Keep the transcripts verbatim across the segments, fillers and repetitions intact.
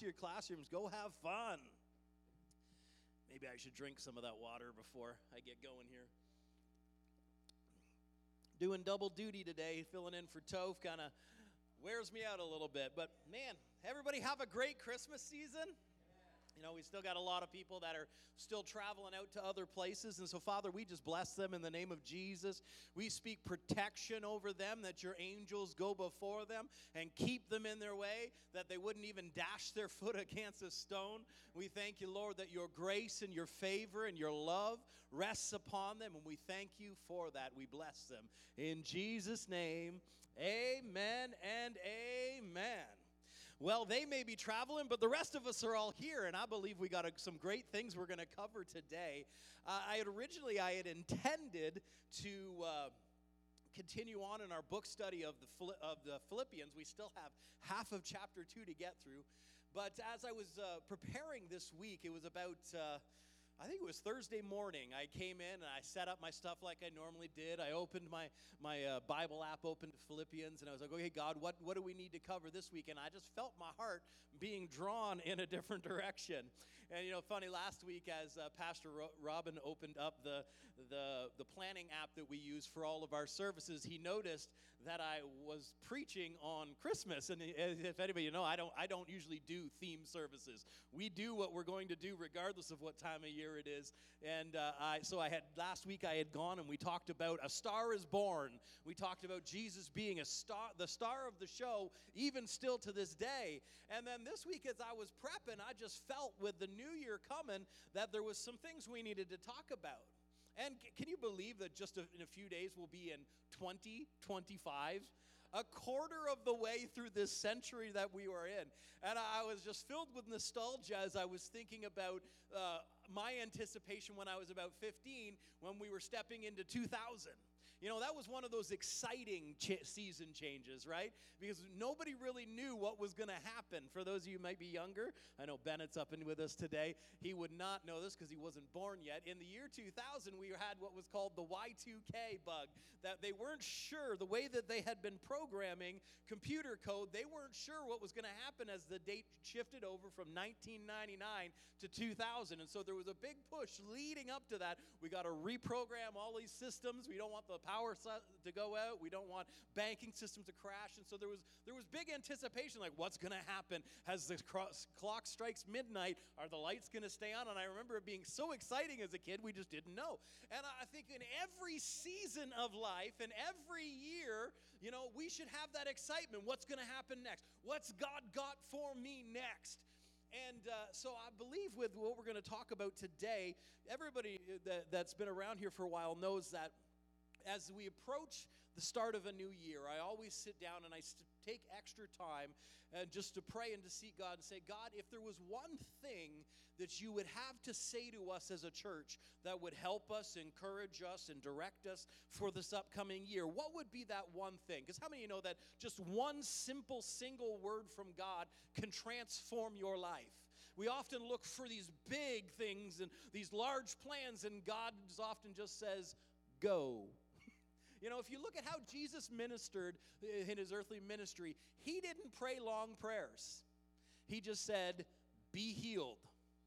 to your classrooms. Go have fun. Maybe I should drink some of that water before I get going here. Doing double duty today, filling in for Toph, kind of wears me out a little bit. But man, everybody have a great Christmas season. You know, we still got a lot of people that are still traveling out to other places. And so, Father, we just bless them in the name of Jesus. We speak protection over them, that your angels go before them and keep them in their way, that they wouldn't even dash their foot against a stone. We thank you, Lord, that your grace and your favor and your love rests upon them. And we thank you for that. We bless them. In Jesus' name, amen and amen. Well, they may be traveling, but the rest of us are all here, and I believe we got a, some great things we're going to cover today. Uh, I had originally, I had intended to uh, continue on in our book study of the of the Philippians. We still have half of chapter two to get through, but as I was uh, preparing this week, it was about. Uh, I think it was Thursday morning. I came in and I set up my stuff like I normally did. I opened my my uh, Bible app, opened to Philippians, and I was like, okay, God, what, what do we need to cover this week? And I just felt my heart being drawn in a different direction. And, you know, funny, last week as uh, Pastor Ro- Robin opened up the, the, the planning app that we use for all of our services, he noticed that I was preaching on Christmas. And if anybody you know, I don't I don't usually do theme services. We do what we're going to do regardless of what time of year it is. And uh, I so I had last week I had gone and we talked about A Star is Born. We talked about Jesus being a star, the star of the show, even still to this day. And then this week as I was prepping, I just felt with the new year coming that there was some things we needed to talk about. And can you believe that just in a few days we'll be in twenty twenty-five? A quarter of the way through this century that we were in. And I was just filled with nostalgia as I was thinking about uh, my anticipation when I was about fifteen, when we were stepping into two thousand. You know, that was one of those exciting ch- season changes, right? Because nobody really knew what was going to happen. For those of you who might be younger, I know Bennett's up and with us today. He would not know this because he wasn't born yet. In the year two thousand, we had what was called the Y two K bug, that they weren't sure, the way that they had been programming computer code, they weren't sure what was going to happen as the date shifted over from nineteen ninety-nine to two thousand. And so there was a big push leading up to that. We got to reprogram all these systems. We don't want the power to go out. We don't want banking systems to crash. And so there was there was big anticipation, like what's going to happen as the cross, clock strikes midnight? Are the lights going to stay on? And I remember it being so exciting as a kid, we just didn't know. And I think in every season of life and every year, you know, we should have that excitement. What's going to happen next? What's God got for me next? And uh, so I believe with what we're going to talk about today, everybody that, that's been around here for a while knows that as we approach the start of a new year, I always sit down and I st- take extra time and just to pray and to seek God and say, God, if there was one thing that you would have to say to us as a church that would help us, encourage us, and direct us for this upcoming year, what would be that one thing? Because how many of you know that just one simple, single word from God can transform your life? We often look for these big things and these large plans, and God often just says, go. You know, if you look at how Jesus ministered in his earthly ministry, he didn't pray long prayers. He just said, be healed.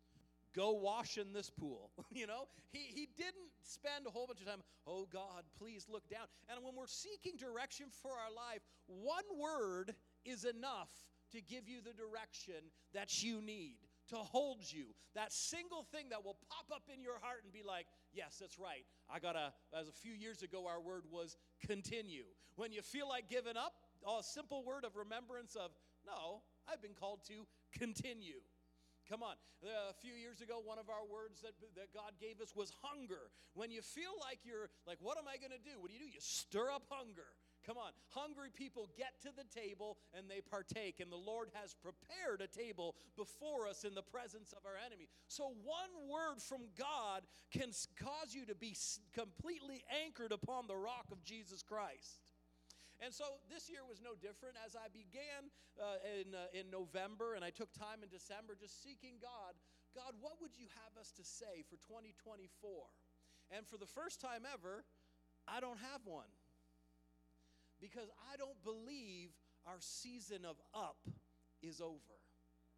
Go wash in this pool. You know, he, he didn't spend a whole bunch of time, oh God, please look down. And when we're seeking direction for our life, one word is enough to give you the direction that you need, to hold you. That single thing that will pop up in your heart and be like, yes, that's right. I got a, as a few years ago, our word was continue. When you feel like giving up, a simple word of remembrance of, no, I've been called to continue. Come on. A few years ago, one of our words that, that God gave us was hunger. When you feel like you're like, what am I going to do? What do you do? You stir up hunger. Come on. Hungry people get to the table and they partake. And the Lord has prepared a table before us in the presence of our enemy. So one word from God can cause you to be completely anchored upon the rock of Jesus Christ. And so this year was no different. As I began uh, in uh, in November and I took time in December just seeking God, God, what would you have us to say for twenty twenty-four? And for the first time ever, I don't have one. Because I don't believe our season of up is over.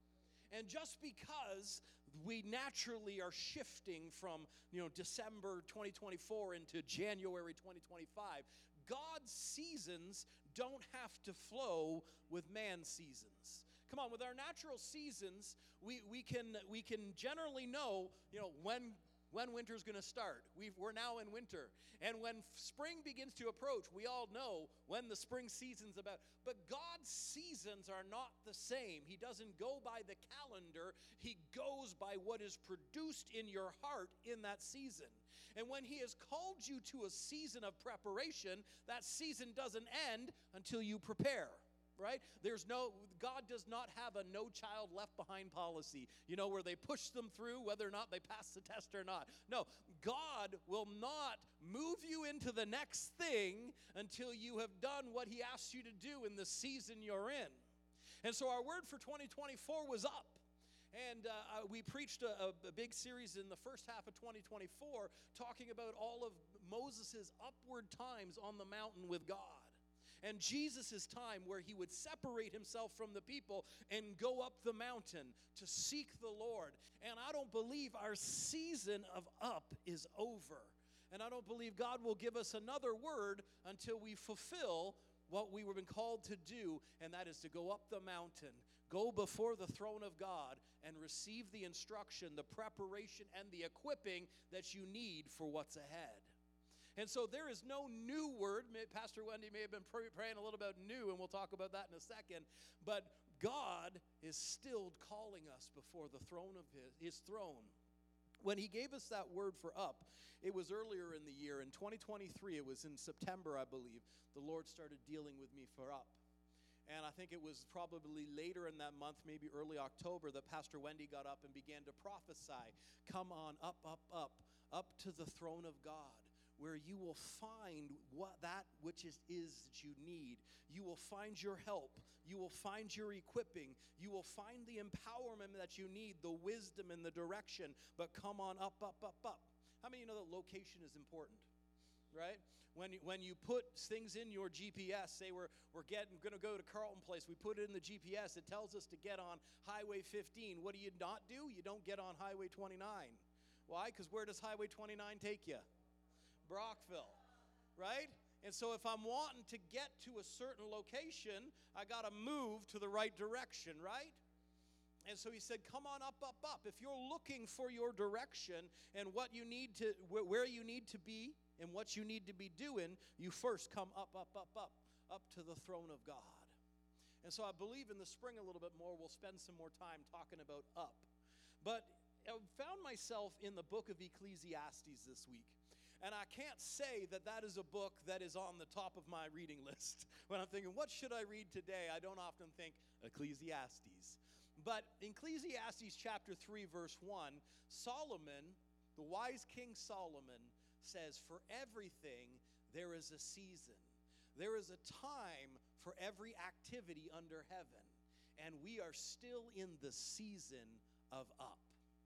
And just because we naturally are shifting from, you know, December twenty twenty-four into January twenty twenty-five, God's seasons don't have to flow with man's seasons. Come on, with our natural seasons, we, we can we can generally know, you know, when when winter's going to start. We've, we're now in winter. And when spring begins to approach, we all know when the spring season's about. But God's seasons are not the same. He doesn't go by the calendar. He goes by what is produced in your heart in that season. And when he has called you to a season of preparation, that season doesn't end until you prepare. Right? There's no, God does not have a no child left behind policy, you know, where they push them through whether or not they pass the test or not. No, God will not move you into the next thing until you have done what he asks you to do in the season you're in. And so our word for twenty twenty-four was up. And uh, we preached a, a big series in the first half of twenty twenty-four talking about all of Moses' upward times on the mountain with God. And Jesus' time where he would separate himself from the people and go up the mountain to seek the Lord. And I don't believe our season of up is over. And I don't believe God will give us another word until we fulfill what we were been called to do, and that is to go up the mountain, go before the throne of God, and receive the instruction, the preparation, and the equipping that you need for what's ahead. And so there is no new word. Pastor Wendy may have been praying a little about new, and we'll talk about that in a second. But God is still calling us before the throne of his, his throne. When he gave us that word for up, it was earlier in the year. In twenty twenty-three, it was in September, I believe, the Lord started dealing with me for up. And I think it was probably later in that month, maybe early October, that Pastor Wendy got up and began to prophesy. Come on, up, up, up, up to the throne of God, where you will find what that which is, is that you need. You will find your help. You will find your equipping. You will find the empowerment that you need, the wisdom and the direction. But come on up, up, up, up. How many of you know that location is important, right? When, when you put things in your G P S, say we're, we're getting going to go to Carlton Place, we put it in the G P S, it tells us to get on Highway fifteen. What do you not do? You don't get on Highway twenty-nine. Why? Because where does Highway twenty-nine take you? Brockville, right? And so if I'm wanting to get to a certain location, I got to move to the right direction, right? And so he said, come on up, up, up. If you're looking for your direction and what you need to, where you need to be and what you need to be doing, you first come up, up, up, up, up to the throne of God. And so I believe in the spring a little bit more, we'll spend some more time talking about up. But I found myself in the book of Ecclesiastes this week. And I can't say that that is a book that is on the top of my reading list. When I'm thinking, what should I read today? I don't often think Ecclesiastes. But in Ecclesiastes chapter three, verse one, Solomon, the wise King Solomon, says, for everything there is a season. There is a time for every activity under heaven. And we are still in the season of up.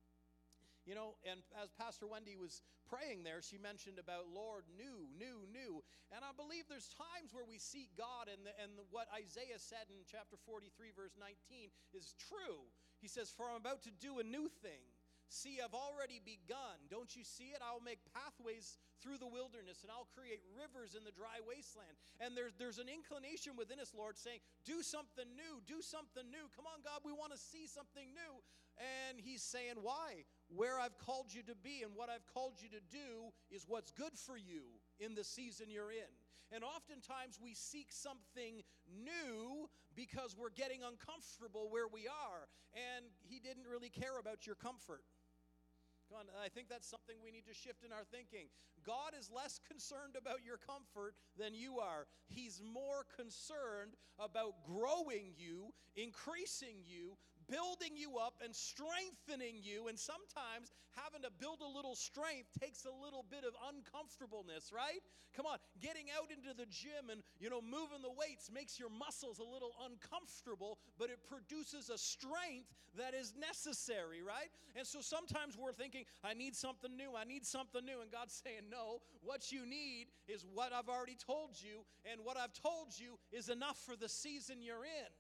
You know, and as Pastor Wendy was praying there, she mentioned about, Lord, new, new, new. And I believe there's times where we seek God, and, the, and the, what Isaiah said in chapter forty-three, verse nineteen, is true. He says, for I'm about to do a new thing. See, I've already begun. Don't you see it? I'll make pathways through the wilderness, and I'll create rivers in the dry wasteland. And there's, there's an inclination within us, Lord, saying, do something new, do something new. Come on, God, we want to see something new. And he's saying, why? Where I've called you to be and what I've called you to do is what's good for you in the season you're in. And oftentimes we seek something new because we're getting uncomfortable where we are. And he didn't really care about your comfort. Come on, I think that's something we need to shift in our thinking. God is less concerned about your comfort than you are. He's more concerned about growing you, increasing you, building you up and strengthening you. And sometimes having to build a little strength takes a little bit of uncomfortableness, right? Come on, getting out into the gym and, you know, moving the weights makes your muscles a little uncomfortable, but it produces a strength that is necessary, right? And so sometimes we're thinking, I need something new, I need something new. And God's saying, no, what you need is what I've already told you, and what I've told you is enough for the season you're in.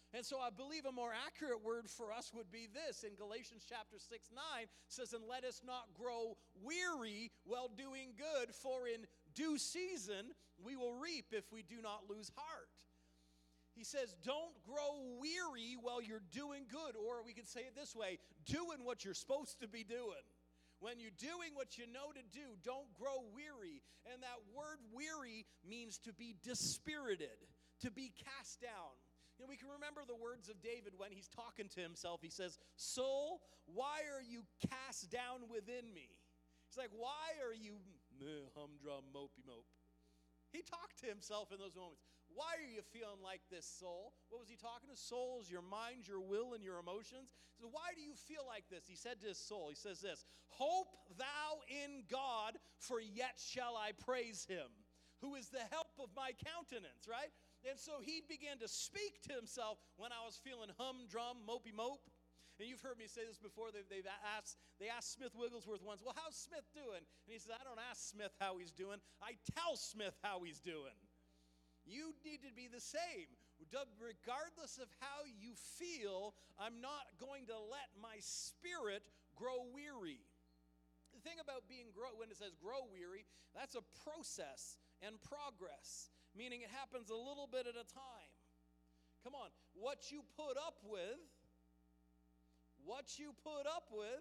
And so I believe a more accurate word for us would be this. In Galatians chapter six, nine, says, and let us not grow weary while doing good, for in due season we will reap if we do not lose heart. He says, don't grow weary while you're doing good. Or we could say it this way, doing what you're supposed to be doing. When you're doing what you know to do, don't grow weary. And that word weary means to be dispirited, to be cast down. You know, we can remember the words of David when he's talking to himself. He says, soul, why are you cast down within me? He's like, why are you humdrum, mopey mope? He talked to himself in those moments. Why are you feeling like this, soul? What was he talking to? Souls, your mind, your will, and your emotions. So why do you feel like this? He said to his soul, he says this, hope thou in God, for yet shall I praise him, who is the help of my countenance, right? And so he began to speak to himself when I was feeling humdrum, mopey mope. And you've heard me say this before. They've, they've asked, they asked Smith Wigglesworth once, well, how's Smith doing? And he says, I don't ask Smith how he's doing. I tell Smith how he's doing. You need to be the same. Regardless of how you feel, I'm not going to let my spirit grow weary. The thing about being grow, when it says grow weary, that's a process and progress, meaning it happens a little bit at a time. Come on, what you put up with, what you put up with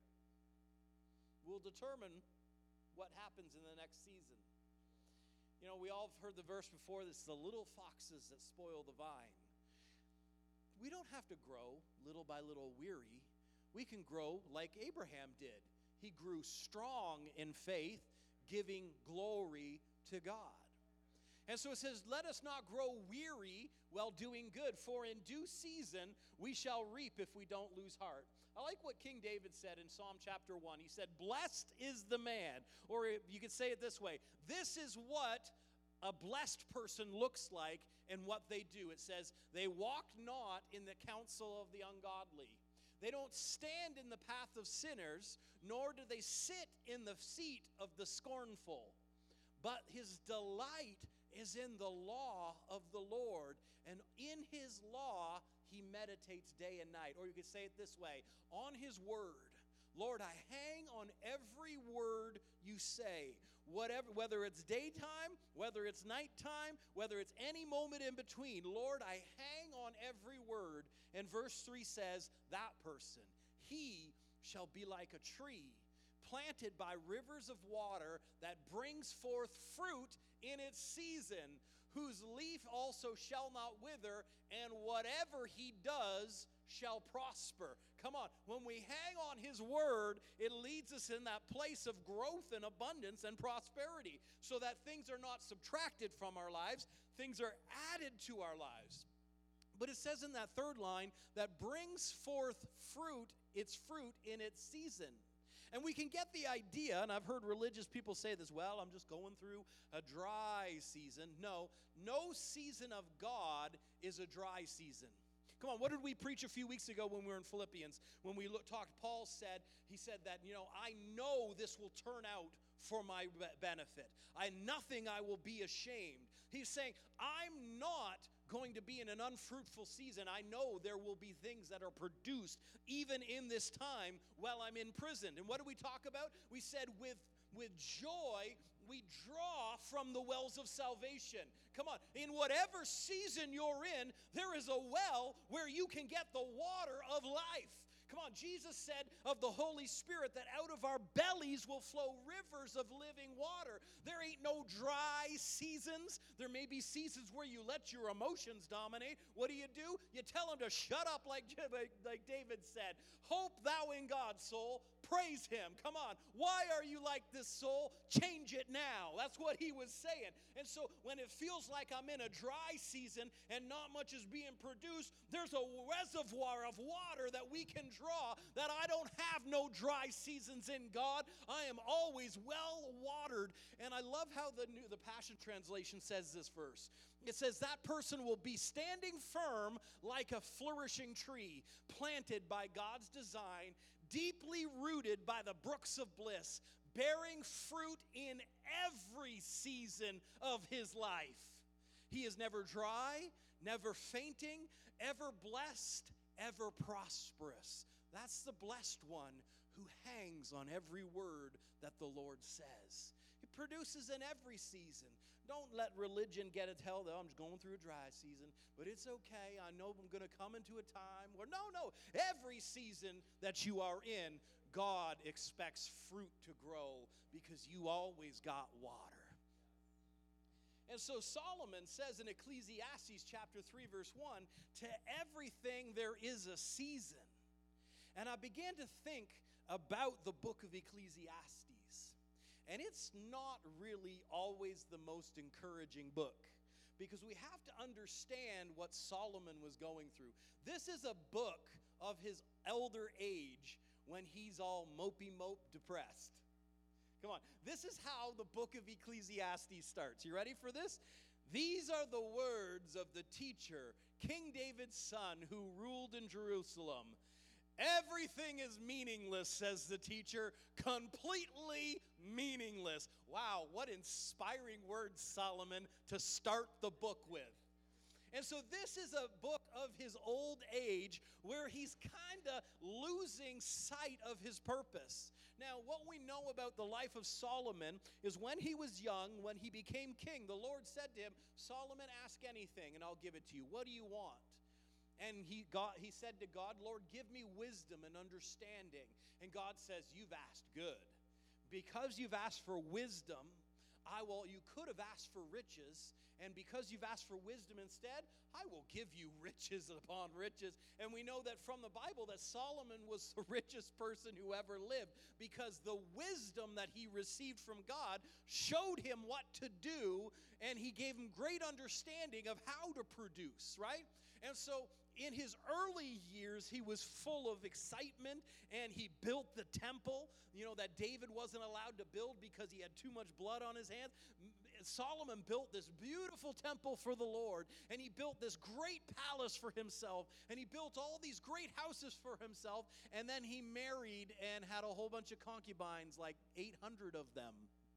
will determine what happens in the next season. You know, we all have heard the verse before this, the little foxes that spoil the vine. We don't have to grow little by little weary. We can grow like Abraham did. He grew strong in faith, giving glory to God. And so it says, let us not grow weary while doing good, for in due season we shall reap if we don't lose heart. I like what King David said in Psalm chapter one. He said, blessed is the man, or you could say it this way, this is what a blessed person looks like and what they do. It says, they walk not in the counsel of the ungodly. They don't stand in the path of sinners, nor do they sit in the seat of the scornful. But his delight is in the law of the Lord, and in his law he meditates day and night. Or you could say it this way, on his word. Lord, I hang on every word you say. Whatever, whether it's daytime, whether it's nighttime, whether it's any moment in between, Lord, I hang on every word. And verse three says, that person, he shall be like a tree planted by rivers of water that brings forth fruit in its season, whose leaf also shall not wither, and whatever he does shall prosper. Come on, when we hang on his word, it leads us in that place of growth and abundance and prosperity, so that things are not subtracted from our lives, things are added to our lives. But it says in that third line, that brings forth fruit, its fruit in its season. And we can get the idea, and I've heard religious people say this, well, I'm just going through a dry season. No, no season of God is a dry season. Come on, what did we preach a few weeks ago when we were in Philippians? When we look, talked, Paul said, he said that, you know, I know this will turn out for my benefit. I nothing I will be ashamed. He's saying, I'm not going to be in an unfruitful season. I know there will be things that are produced even in this time while I'm imprisoned. And what do we talk about? We said with, with joy, we draw from the wells of salvation. Come on, in whatever season you're in, there is a well where you can get the water of life. Come on, Jesus said of the Holy Spirit that out of our bellies will flow rivers of living water. There ain't no dry seasons. There may be seasons where you let your emotions dominate. What do you do? You tell them to shut up like, like David said. Hope thou in God, soul. Praise him. Come on. Why are you like this, soul? Change it now. That's what he was saying. And so when it feels like I'm in a dry season and not much is being produced, there's a reservoir of water that we can draw, that I don't have no dry seasons in God. I am always well watered. And I love how the new the Passion Translation says this verse. It says that person will be standing firm like a flourishing tree planted by God's design, deeply rooted by the brooks of bliss, bearing fruit in every season of his life. He is never dry, never fainting, ever blessed, ever prosperous. That's the blessed one who hangs on every word that the Lord says. It produces in every season. Don't let religion get it held, oh, I'm just going through a dry season, but it's okay. I know I'm going to come into a time where, no, no, every season that you are in, God expects fruit to grow because you always got water. And so Solomon says in Ecclesiastes chapter three, verse one, to everything there is a season. And I began to think about the book of Ecclesiastes. And it's not really always the most encouraging book, because we have to understand what Solomon was going through. This is a book of his elder age when he's all mopey mope depressed. Come on. This is how the book of Ecclesiastes starts. You ready for this? These are the words of the teacher, King David's son, who ruled in Jerusalem. Everything is meaningless, says the teacher, completely meaningless. Wow, what inspiring words, Solomon, to start the book with. And so this is a book of his old age where he's kind of losing sight of his purpose. Now, what we know about the life of Solomon is when he was young, when he became king, the Lord said to him, Solomon, ask anything and I'll give it to you. What do you want? And he got, he said to God, Lord, give me wisdom and understanding. And God says, you've asked good. Because you've asked for wisdom, I will, you could have asked for riches. And because you've asked for wisdom instead, I will give you riches upon riches. And we know that from the Bible that Solomon was the richest person who ever lived, because the wisdom that he received from God showed him what to do, and he gave him great understanding of how to produce, right? And so in his early years, he was full of excitement, and he built the temple, you know, that David wasn't allowed to build because he had too much blood on his hands. Solomon built this beautiful temple for the Lord, and he built this great palace for himself, and he built all these great houses for himself, and then he married and had a whole bunch of concubines, like eight hundred of them.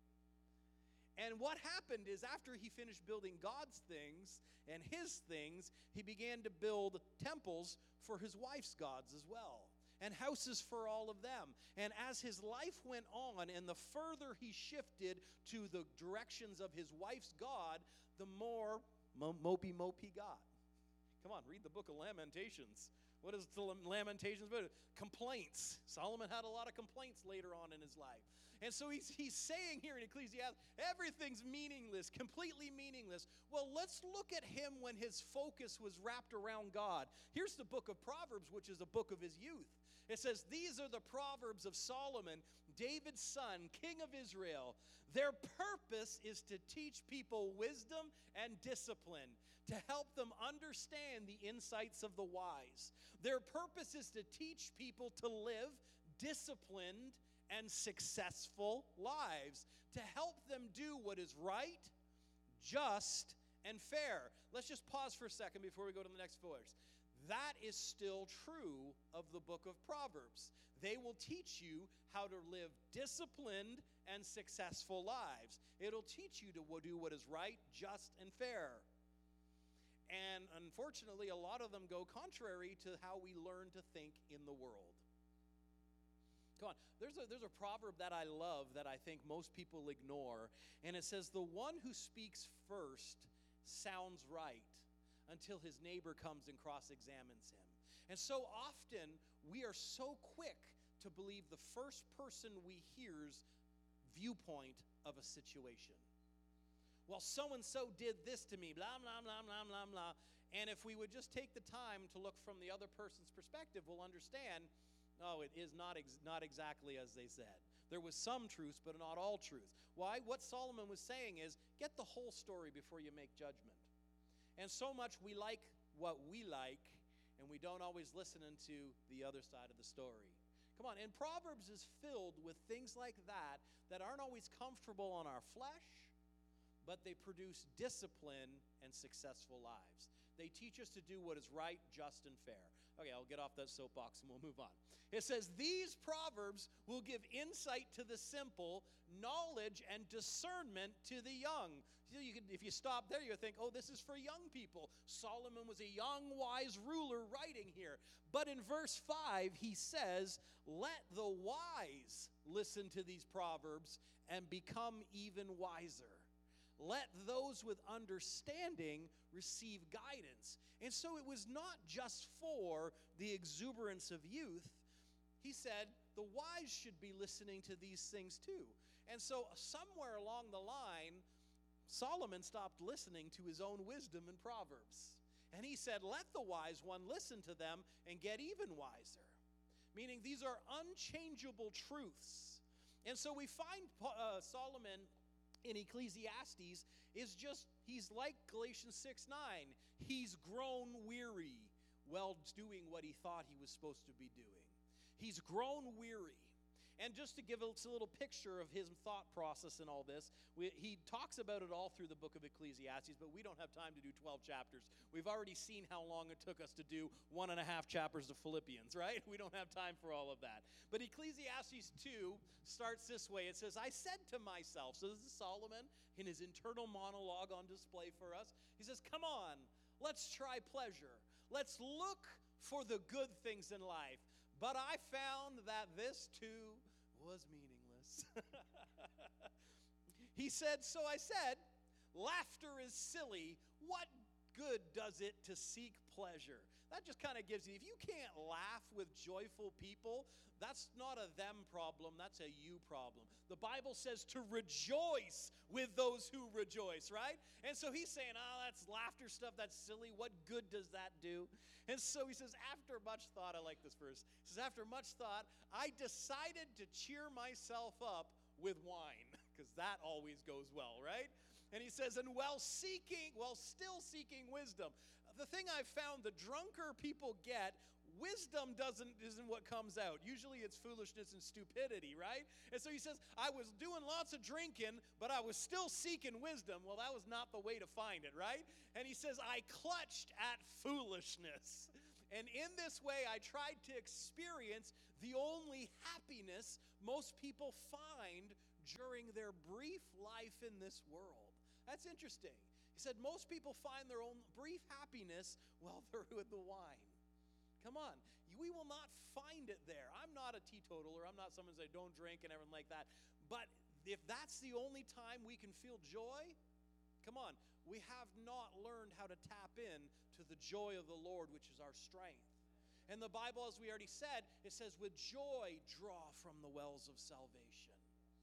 And what happened is after he finished building God's things and his things, he began to build temples for his wife's gods as well, and houses for all of them. And as his life went on, and the further he shifted to the directions of his wife's God, the more mo- mopey mope he got. Come on, read the book of Lamentations. What is the Lamentations about? Complaints. Solomon had a lot of complaints later on in his life. And so he's, he's saying here in Ecclesiastes, everything's meaningless, completely meaningless. Well, let's look at him when his focus was wrapped around God. Here's the book of Proverbs, which is a book of his youth. It says, these are the Proverbs of Solomon, David's son, king of Israel. Their purpose is to teach people wisdom and discipline, to help them understand the insights of the wise. Their purpose is to teach people to live disciplined and successful lives, to help them do what is right, just, and fair. Let's just pause for a second before we go to the next verse. That is still true of the book of Proverbs. They will teach you how to live disciplined and successful lives. It'll teach you to do what is right, just, and fair. And unfortunately, a lot of them go contrary to how we learn to think in the world. Come on, there's a, there's a proverb that I love that I think most people ignore, and it says, the one who speaks first sounds right until his neighbor comes and cross-examines him. And so often, we are so quick to believe the first person we hear's viewpoint of a situation. Well, so-and-so did this to me, blah, blah, blah, blah, blah, blah. And if we would just take the time to look from the other person's perspective, we'll understand, oh, it is not ex- not exactly as they said. There was some truth, but not all truth. Why? What Solomon was saying is, get the whole story before you make judgment. And so much we like what we like, and we don't always listen into the other side of the story. Come on, and Proverbs is filled with things like that that aren't always comfortable on our flesh, but they produce discipline and successful lives. They teach us to do what is right, just, and fair. Okay, I'll get off that soapbox and we'll move on. It says, these proverbs will give insight to the simple, knowledge and discernment to the young. So you can, if you stop there, you'll think, oh, this is for young people. Solomon was a young, wise ruler writing here. But in verse five, he says, let the wise listen to these proverbs and become even wiser. Let those with understanding receive guidance. And so it was not just for the exuberance of youth. He said the wise should be listening to these things too. And so somewhere along the line, Solomon stopped listening to his own wisdom and proverbs. And he said, let the wise one listen to them and get even wiser. Meaning these are unchangeable truths. And so we find uh, Solomon in Ecclesiastes is just, he's like Galatians six nine. He's grown weary while doing what he thought he was supposed to be doing. He's grown weary. And just to give us a little picture of his thought process in all this, we, he talks about it all through the book of Ecclesiastes, but we don't have time to do twelve chapters. We've already seen how long it took us to do one and a half chapters of Philippians, right? We don't have time for all of that. But Ecclesiastes two starts this way. It says, I said to myself, so this is Solomon in his internal monologue on display for us. He says, come on, let's try pleasure. Let's look for the good things in life. But I found that this too was meaningless. He said, so I said, laughter is silly. What good does it to seek pleasure? That just kind of gives you, if you can't laugh with joyful people, that's not a them problem, that's a you problem. The Bible says to rejoice with those who rejoice, right? And so he's saying, oh, that's laughter stuff, that's silly. What good does that do? And so he says, after much thought, I like this verse. He says, after much thought, I decided to cheer myself up with wine, because that always goes well, right? And he says, and while seeking, while still seeking wisdom, the thing I've found, the drunker people get, wisdom doesn't isn't what comes out. Usually it's foolishness and stupidity, right? And so he says, I was doing lots of drinking, but I was still seeking wisdom. Well, that was not the way to find it, right? And he says, I clutched at foolishness. And in this way, I tried to experience the only happiness most people find during their brief life in this world. That's interesting. He said most people find their own brief happiness while they're with the wine. Come on, we will not find it there. I'm not a teetotaler. I'm not someone who say don't drink and everything like that. But if that's the only time we can feel joy, come on, we have not learned how to tap in to the joy of the Lord, which is our strength. And the Bible, as we already said, it says, with joy draw from the wells of salvation.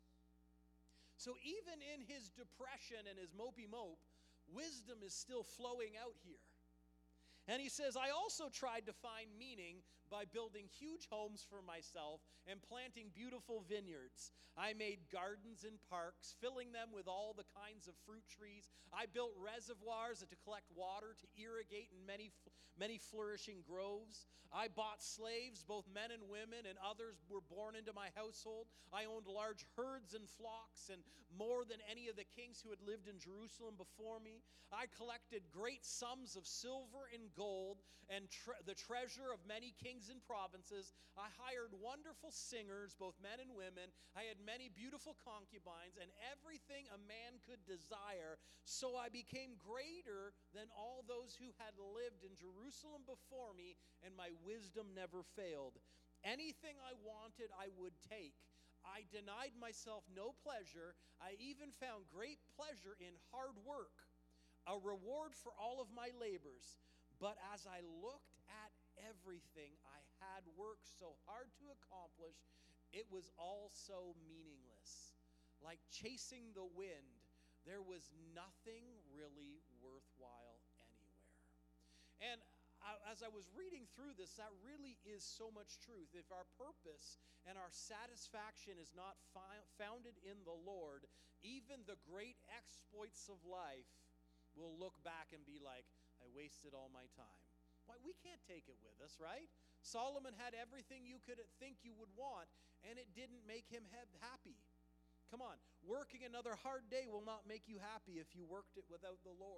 So even in his depression and his mopey mope, wisdom is still flowing out here. And he says, I also tried to find meaning by building huge homes for myself and planting beautiful vineyards. I made gardens and parks, filling them with all the kinds of fruit trees. I built reservoirs to collect water to irrigate in many, many flourishing groves. I bought slaves, both men and women, and others were born into my household. I owned large herds and flocks, and more than any of the kings who had lived in Jerusalem before me. I collected great sums of silver and gold and tre- the treasure of many kings and provinces. I hired wonderful singers, both men and women. I had many beautiful concubines and everything a man could desire. So I became greater than all those who had lived in Jerusalem before me, and my wisdom never failed. Anything I wanted, I would take. I denied myself no pleasure. I even found great pleasure in hard work, a reward for all of my labors. But as I looked at everything I had worked so hard to accomplish, it was all so meaningless. Like chasing the wind, there was nothing really worthwhile anywhere. And I, as I was reading through this, that really is so much truth. If our purpose and our satisfaction is not fi- founded in the Lord, even the great exploits of life will look back and be like, I wasted all my time. Why, we can't take it with us, right? Solomon had everything you could think you would want, and it didn't make him he- happy. Come on, working another hard day will not make you happy if you worked it without the Lord.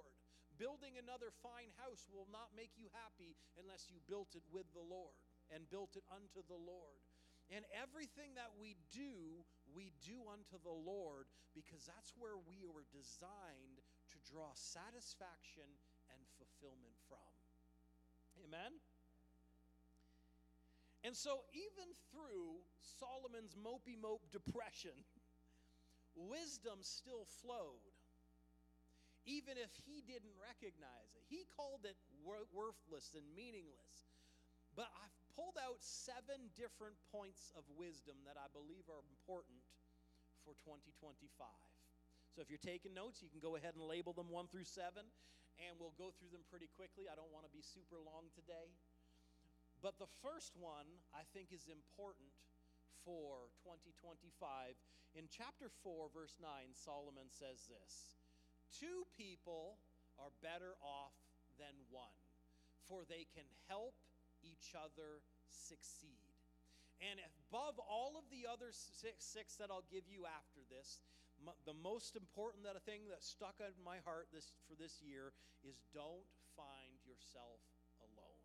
Building another fine house will not make you happy unless you built it with the Lord and built it unto the Lord. And everything that we do, we do unto the Lord, because that's where we were designed to draw satisfaction and fulfillment from. Amen? And so even through Solomon's mopey-mope depression, wisdom still flowed, even if he didn't recognize it. He called it wor- worthless and meaningless. But I've pulled out seven different points of wisdom that I believe are important for twenty twenty-five. So if you're taking notes, you can go ahead and label them one through seven, and we'll go through them pretty quickly. I don't want to be super long today. But the first one I think is important for twenty twenty-five. In chapter four, verse nine, Solomon says this: two people are better off than one, for they can help each other succeed. And above all of the other six, six that I'll give you after this, m- the most important that a thing that stuck out in my heart this for this year is don't find yourself alone.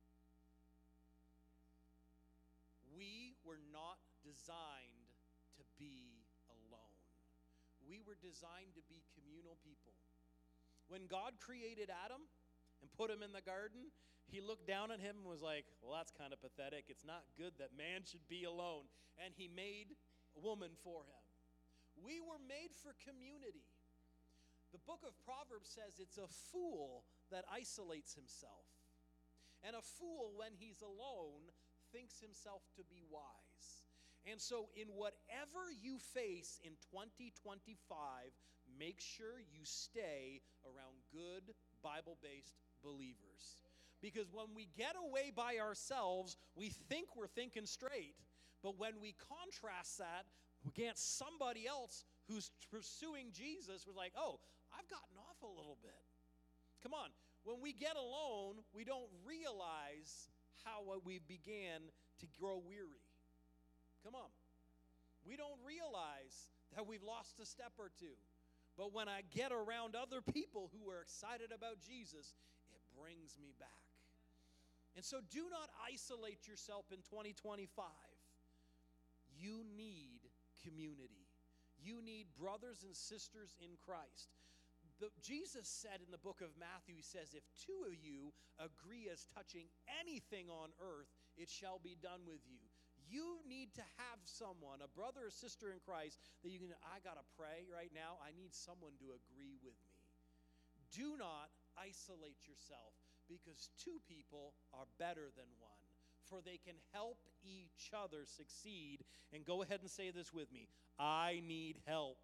We were not designed to be alone. We were designed to be communal people. When God created Adam and put him in the garden, he looked down at him and was like, well, that's kind of pathetic. It's not good that man should be alone. And he made a woman for him. We were made for community. The book of Proverbs says it's a fool that isolates himself. And a fool, when he's alone, thinks himself to be wise. And so in whatever you face in twenty twenty-five, make sure you stay around good Bible-based believers. Because when we get away by ourselves, we think we're thinking straight. But when we contrast that against somebody else who's pursuing Jesus, we're like, oh, I've gotten off a little bit. Come on. When we get alone, we don't realize how we began to grow weary. Come on. We don't realize that we've lost a step or two. But when I get around other people who are excited about Jesus, it brings me back. And so do not isolate yourself in twenty twenty-five. You need community. You need brothers and sisters in Christ. The, Jesus said in the book of Matthew, he says, if two of you agree as touching anything on earth, it shall be done with you. You need to have someone, a brother or sister in Christ, that you can, I got to pray right now. I need someone to agree with me. Do not isolate yourself, because two people are better than one, for they can help each other succeed. And go ahead and say this with me. I need help.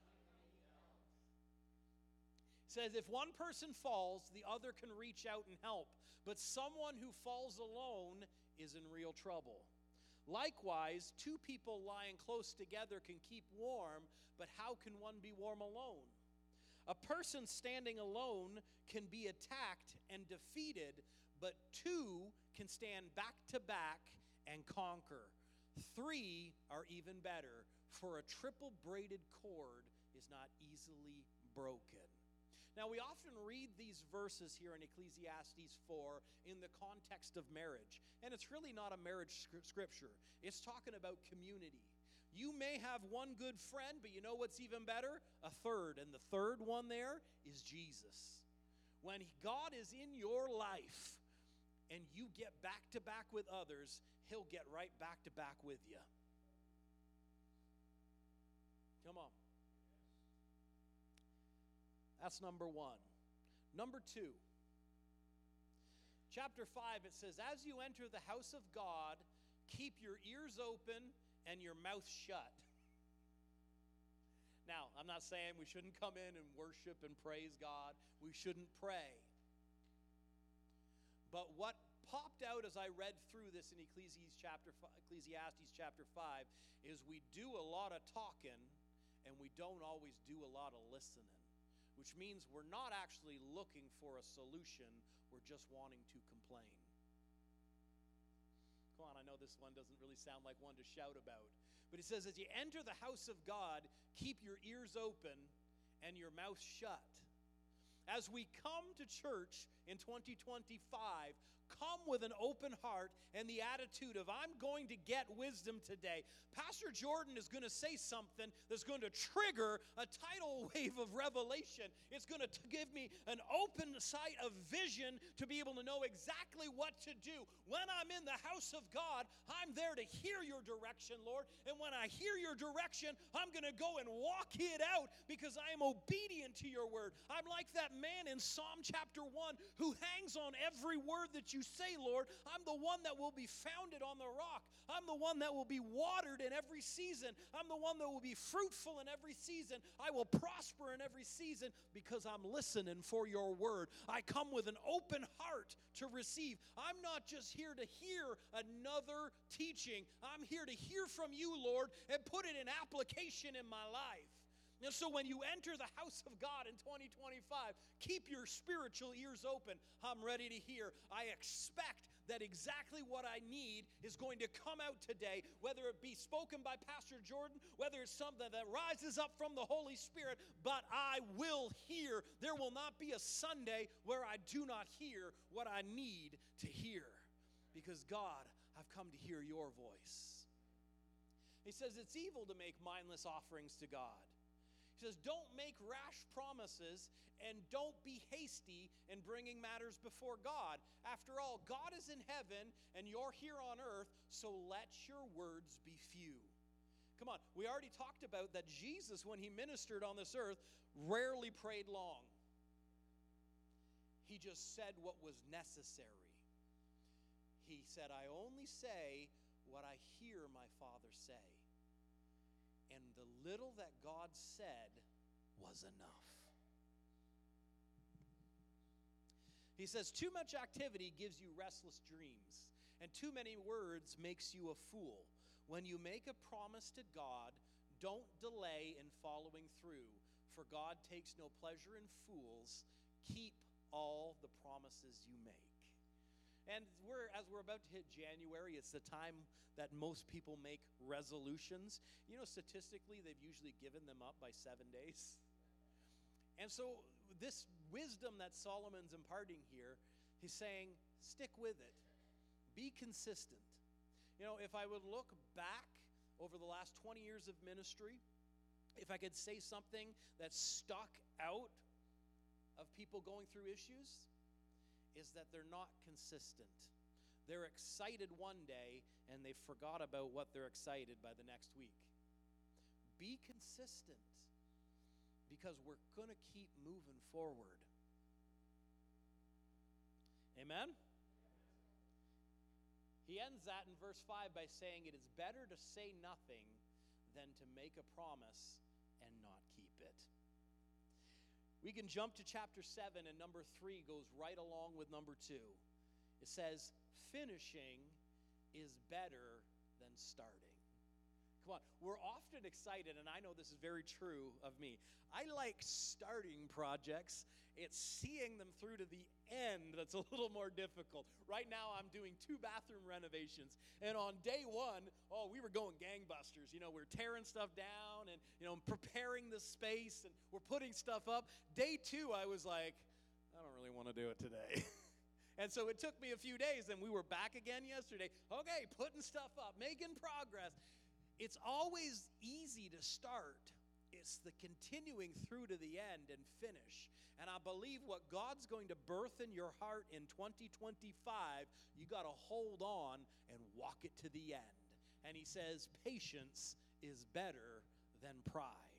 It says if one person falls, the other can reach out and help. But someone who falls alone is in real trouble. Likewise, two people lying close together can keep warm, but how can one be warm alone? A person standing alone can be attacked and defeated, but two can stand back to back and conquer. Three are even better, for a triple braided cord is not easily broken. Now, we often read these verses here in Ecclesiastes four in the context of marriage, and it's really not a marriage scripture. It's talking about community. You may have one good friend, but you know what's even better? A third, and the third one there is Jesus. When God is in your life and you get back to back with others, he'll get right back to back with you. Come on. That's number one. Number two, chapter five, it says, as you enter the house of God, keep your ears open and your mouth shut. Now, I'm not saying we shouldn't come in and worship and praise God. We shouldn't pray. But what popped out as I read through this in Ecclesiastes chapter, Ecclesiastes chapter five is we do a lot of talking and we don't always do a lot of listening. Which means we're not actually looking for a solution. We're just wanting to complain. Come on, I know this one doesn't really sound like one to shout about. But it says, as you enter the house of God, keep your ears open and your mouth shut. as we come to church in twenty twenty-five, come with an open heart and the attitude of, I'm going to get wisdom today. Pastor Jordan is going to say something that's going to trigger a tidal wave of revelation. It's going to t- give me an open sight of vision to be able to know exactly what to do. When I'm in the house of God, I'm there to hear your direction, Lord. And when I hear your direction, I'm going to go and walk it out because I am obedient to your word. I'm like that man in Psalm chapter one who hangs on every word that you say, Lord. I'm the one that will be founded on the rock. I'm the one that will be watered in every season. I'm the one that will be fruitful in every season. I will prosper in every season because I'm listening for your word. I come with an open heart to receive. I'm not just here to hear another teaching. I'm here to hear from you, Lord, and put it in application in my life. And so when you enter the house of God in twenty twenty-five, keep your spiritual ears open. I'm ready to hear. I expect that exactly what I need is going to come out today, whether it be spoken by Pastor Jordan, whether it's something that rises up from the Holy Spirit, but I will hear. There will not be a Sunday where I do not hear what I need to hear, because God, I've come to hear your voice. He says it's evil to make mindless offerings to God. He says, don't make rash promises and don't be hasty in bringing matters before God. After all, God is in heaven and you're here on earth, so let your words be few. Come on, we already talked about that Jesus, when he ministered on this earth, rarely prayed long. He just said what was necessary. He said, I only say what I hear my Father say. And the little that God said was enough. He says, too much activity gives you restless dreams, and too many words makes you a fool. When you make a promise to God, don't delay in following through, for God takes no pleasure in fools. Keep all the promises you make. And we're as we're about to hit January, it's the time that most people make resolutions. You know, statistically, they've usually given them up by seven days. And so this wisdom that Solomon's imparting here, he's saying, stick with it. Be consistent. You know, if I would look back over the last twenty years of ministry, if I could say something that stuck out of people going through issues, is that they're not consistent. They're excited one day, and they forgot about what they're excited by the next week. Be consistent, because we're going to keep moving forward. Amen? He ends that in verse five by saying, it is better to say nothing than to make a promise and not keep it. We can jump to chapter seven, and number three goes right along with number two. It says, finishing is better than starting. Come on, we're often excited, and I know this is very true of me. I like starting projects. It's seeing them through to the end that's a little more difficult. Right now, I'm doing two bathroom renovations, and on day one, oh, we were going gangbusters. You know, we're tearing stuff down and, you know, preparing the space, and we're putting stuff up. Day two, I was like, I don't really want to do it today. And so it took me a few days, and we were back again yesterday. Okay, putting stuff up, making progress. It's always easy to start. It's the continuing through to the end and finish. And I believe what God's going to birth in your heart in twenty twenty-five, you got to hold on and walk it to the end. And he says, patience is better than pride.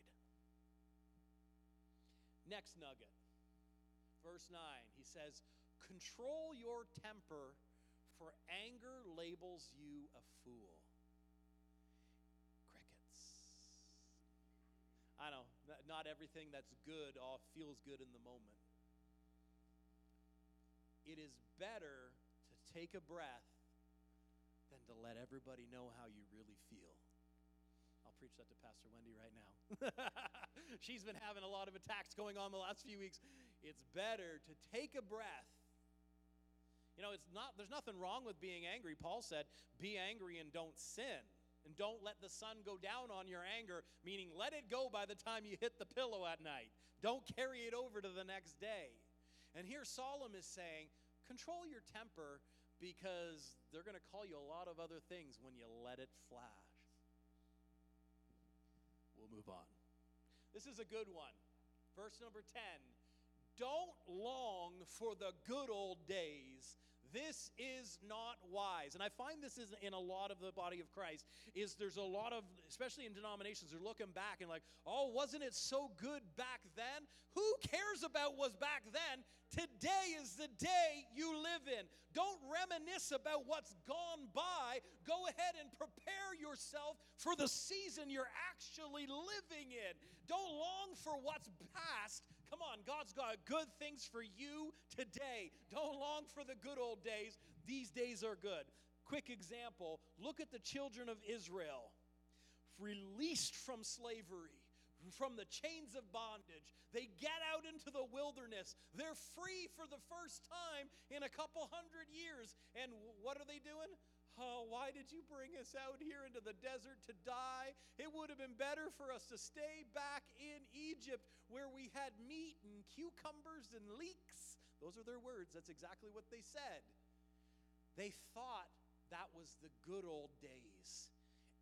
Next nugget, verse nine, he says, control your temper, for anger labels you a fool. I know, not everything that's good all feels good in the moment. It is better to take a breath than to let everybody know how you really feel. I'll preach that to Pastor Wendy right now. She's been having a lot of attacks going on the last few weeks. It's better to take a breath. You know, it's not. There's nothing wrong with being angry. Paul said, be angry and don't sin. And don't let the sun go down on your anger, meaning let it go by the time you hit the pillow at night. Don't carry it over to the next day. And here Solomon is saying, control your temper, because they're going to call you a lot of other things when you let it flash. We'll move on. This is a good one. Verse number ten. Don't long for the good old days. This is not wise. And I find this is in a lot of the body of Christ, is there's a lot of, especially in denominations, they're looking back and like, oh, wasn't it so good back then? Who cares about was back then? Today is the day you live in. Don't reminisce about what's gone by. Go ahead and prepare yourself for the season you're actually living in. Don't long for what's past. Come on, God's got good things for you today. Don't long for the good old days. These days are good. Quick example, look at the children of Israel, released from slavery, from the chains of bondage. They get out into the wilderness. They're free for the first time in a couple hundred years. And what are they doing? Oh, why did you bring us out here into the desert to die? It would have been better for us to stay back in Egypt where we had meat and cucumbers and leeks. Those are their words. That's exactly what they said. They thought that was the good old days.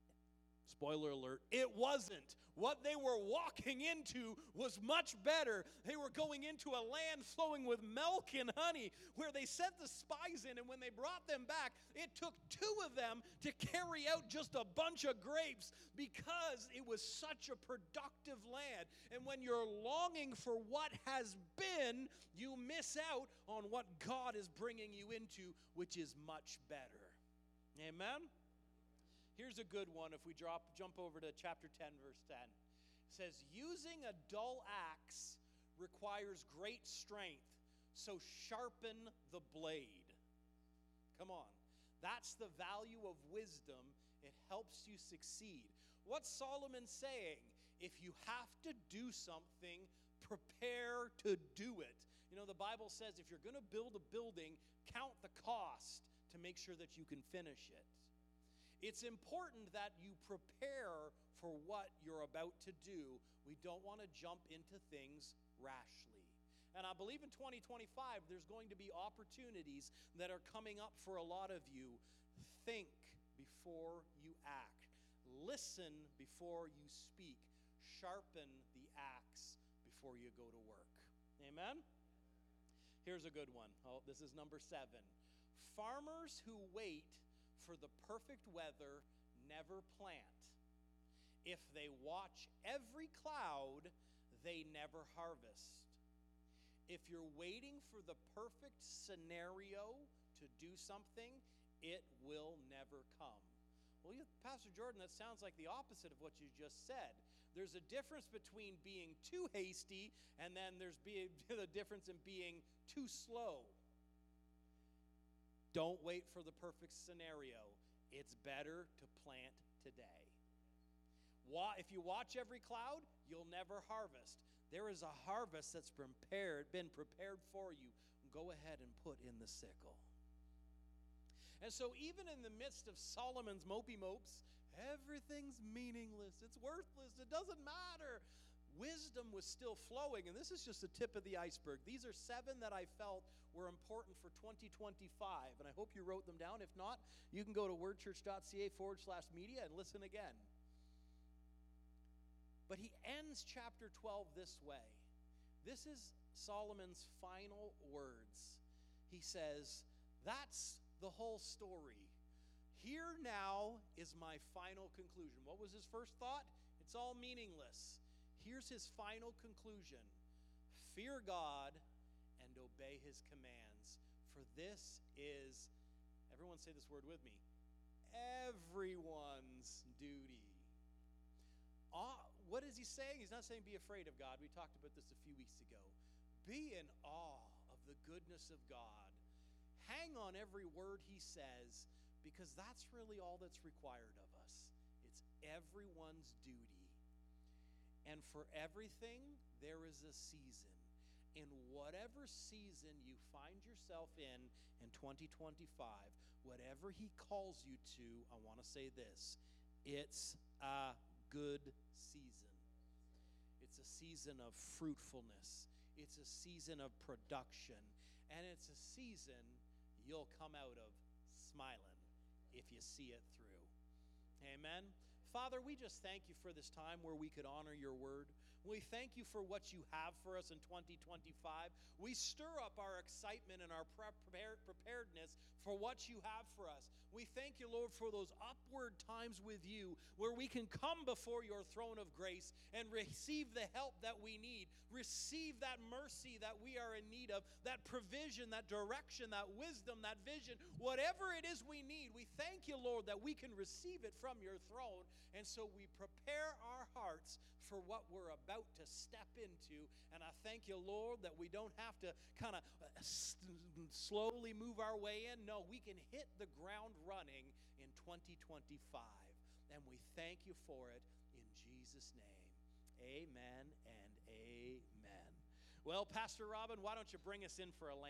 Spoiler alert, it wasn't. What they were walking into was much better. They were going into a land flowing with milk and honey, where they sent the spies in, and when they brought them back, it took two of them to carry out just a bunch of grapes, because it was such a productive land. And when you're longing for what has been, you miss out on what God is bringing you into, which is much better. Amen? Here's a good one if we drop, jump over to chapter ten, verse ten. It says, using a dull axe requires great strength, so sharpen the blade. Come on. That's the value of wisdom. It helps you succeed. What's Solomon saying? If you have to do something, prepare to do it. You know, the Bible says if you're going to build a building, count the cost to make sure that you can finish it. It's important that you prepare for what you're about to do. We don't want to jump into things rashly. And I believe in twenty twenty-five, there's going to be opportunities that are coming up for a lot of you. Think before you act. Listen before you speak. Sharpen the axe before you go to work. Amen? Here's a good one. Oh, this is number seven. Farmers who wait for the perfect weather never plant. If they watch every cloud, they never harvest. If you're waiting for the perfect scenario to do something, it will never come. Well, you, Pastor Jordan, that sounds like the opposite of what you just said. There's a difference between being too hasty, and then there's be, the difference in being too slow. Don't wait for the perfect scenario. It's better to plant today. If you watch every cloud, you'll never harvest. There is a harvest that's prepared, been prepared for you. Go ahead and put in the sickle. And so even in the midst of Solomon's mopey mopes, everything's meaningless. It's worthless. It doesn't matter. Wisdom was still flowing, and this is just the tip of the iceberg. These are seven that I felt were important for twenty twenty-five, and I hope you wrote them down. If not, you can go to wordchurch.ca forward slash media and listen again. But he ends chapter twelve this way. This is Solomon's final words. He says, that's the whole story. Here now is my final conclusion. What was his first thought? It's all meaningless. Here's his final conclusion. Fear God and obey his commands. For this is, everyone say this word with me, everyone's duty. Uh, what is he saying? He's not saying be afraid of God. We talked about this a few weeks ago. Be in awe of the goodness of God. Hang on every word he says, because that's really all that's required of us. It's everyone's duty. And for everything, there is a season. In whatever season you find yourself in in twenty twenty-five, whatever he calls you to, I want to say this, It's a good season. It's a season of fruitfulness. It's a season of production. And it's a season you'll come out of smiling if you see it through. Amen. Father, we just thank you for this time where we could honor your word. We thank you for what you have for us in twenty twenty-five. We stir up our excitement and our prepare, preparedness for what you have for us. We thank you, Lord, for those upward times with you where we can come before your throne of grace and receive the help that we need, receive that mercy that we are in need of, that provision, that direction, that wisdom, that vision, whatever it is we need. We thank you, Lord, that we can receive it from your throne. And so we prepare our hearts for what we're about to step into. And I thank you, Lord, that we don't have to kind of slowly move our way in. No, we can hit the ground running in twenty twenty-five. And we thank you for it in Jesus' name. Amen and amen. Well, Pastor Robin, why don't you bring us in for a land?